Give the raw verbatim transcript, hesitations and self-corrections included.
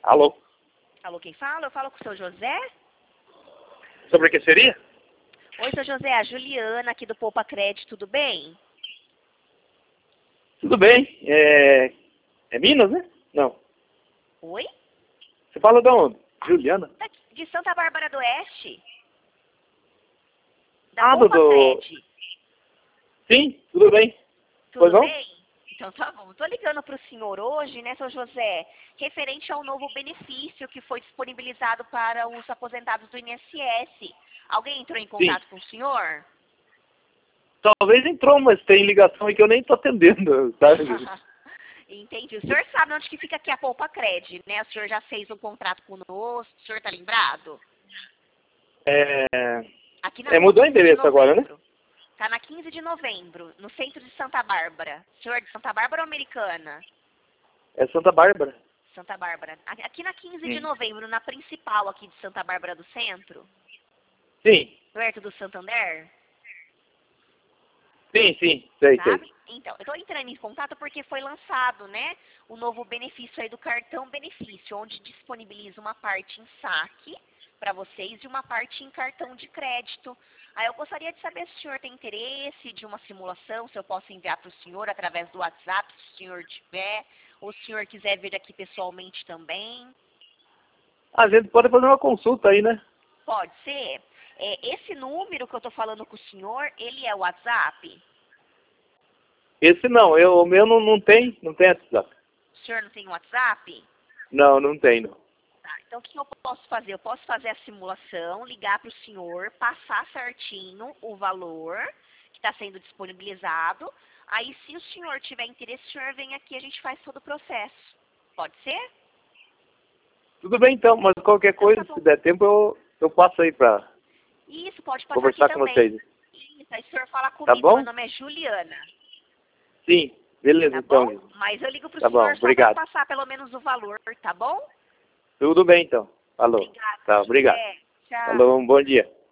Alô? Alô, quem fala? Eu falo com o seu José? Sobre o que seria? Oi, seu José, a Juliana aqui do Poupa Crédito, tudo bem? Tudo bem. É... é Minas, né? Não. Oi? Você fala de onde? Juliana? Tá de Santa Bárbara do Oeste. Da Ah, do... Poupa do- Crédito. Sim, tudo bem. Pois Tudo não? bem? Então tá bom. Tô ligando para o senhor hoje, né, seu José, referente ao novo benefício que foi disponibilizado para os aposentados do I N S S. Alguém entrou em Sim. contato com o senhor? Talvez entrou, mas tem ligação aí que eu nem tô atendendo, sabe? Entendi. O senhor sabe onde que fica aqui a Poupa Cred, né? O senhor já fez um contrato conosco, o senhor tá lembrado? É... Aqui na é, rua mudou o quinze de endereço agora, né? novembro. Tá na quinze de novembro, no centro de Santa Bárbara. O senhor é de Santa Bárbara ou Americana? É Santa Bárbara. Santa Bárbara. Aqui na quinze de Sim. novembro, na principal aqui de Santa Bárbara do Centro, Sim, perto do Santander, sim, sim. Sei, sei. sabe? Então, eu tô entrando em contato porque foi lançado, né, o novo benefício aí do cartão benefício, onde disponibiliza uma parte em saque para vocês e uma parte em cartão de crédito. Aí eu gostaria de saber se o senhor tem interesse de uma simulação, se eu posso enviar para o senhor através do WhatsApp, se o senhor tiver, ou se o senhor quiser vir aqui pessoalmente também. A gente pode fazer uma consulta aí, né? Pode ser. É, esse número que eu estou falando com o senhor, ele é o WhatsApp? Esse não, eu, o meu não, não tem, não tem WhatsApp. O senhor não tem WhatsApp? Não, não tem, não. Tá, então o que eu posso fazer? Eu posso fazer a simulação, ligar para o senhor, passar certinho o valor que está sendo disponibilizado. Aí, se o senhor tiver interesse, o senhor vem aqui e a gente faz todo o processo. Pode ser? Tudo bem então, mas qualquer Então coisa, tá bom. se der tempo, eu, eu passo aí pra Isso, pode passar aqui conversar com também. vocês. Isso, aí o senhor fala Tá comigo. Meu bom? nome é Juliana. Sim, beleza Tá então. bom? Mas eu ligo pro Tá bom, senhor só para obrigado. passar pelo menos o valor, tá bom? Tudo bem então. Falou. Obrigada, Tá, seu obrigado. José. Tchau. Falou, um bom dia.